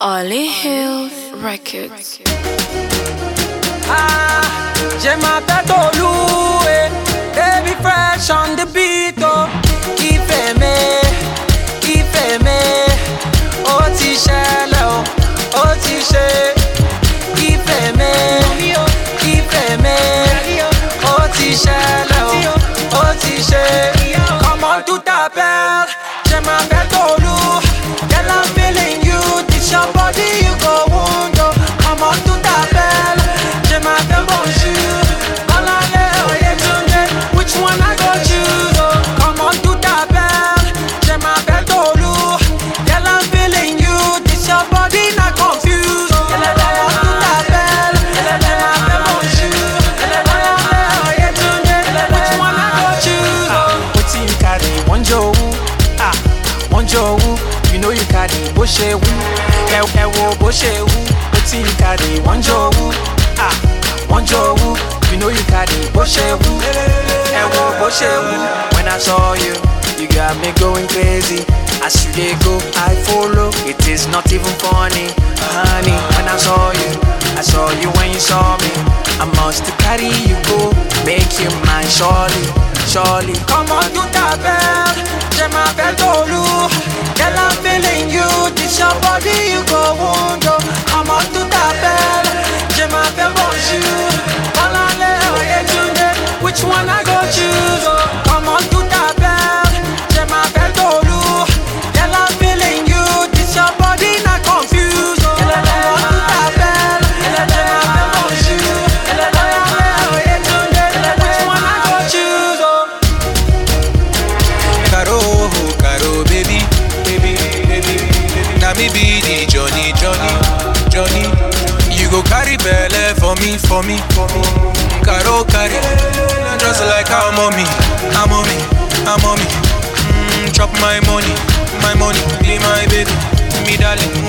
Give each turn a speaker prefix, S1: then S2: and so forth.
S1: Ollie Hills Records.
S2: J'ai ma tête au loué, baby fresh on the beat, oh. Qui fait me, oh t-shirt, oh t-shirt. Qui fait me, oh t-shirt, oh t-shirt. Comment tout t'appelle, j'ai ma tête au loup. Girl, I'm feeling you, this your body, you go wound, oh. Comment tout t'appelle, j'ai ma tête bonjour. Which one I go choose, oh. Comment tout t'appelle, j'ai ma tête au lourd. Girl, I'm feeling you, this your body not confused, oh. Comment tout t'appelle, j'ai ma tête bonjour. Which one I go choose, oh.
S3: Wetin you carry, one jowu, you know you carry boshewu, ewo boshewu. Wetin you carry, one jowu, you know you carry boshewu, ewo boshewu. When I saw you, you got me going crazy. As you dey go, I follow. It is not even funny, honey. When I saw you when you saw me. I must carry you go, make you mine, surely.
S2: Comment tout t'appelle, j'ai ma tête au lourd. Girl, I'm feeling you, this your body, you go wound, oh. Comment tout t'appelle, j'ai ma tête bonjour. Which one I go choose, oh. Comment tout t'appelle, j'ai ma tête au lourd. Girl, I'm feeling you, this your body not confused, oh. Comment tout t'appelle, j'ai ma tête bonjour. Which one I go choose, oh.
S4: Caro, baby. Now me be the Johnny. You go carry belle for me. Caro, just like I'm on me. Chop my money, be my baby, me darling.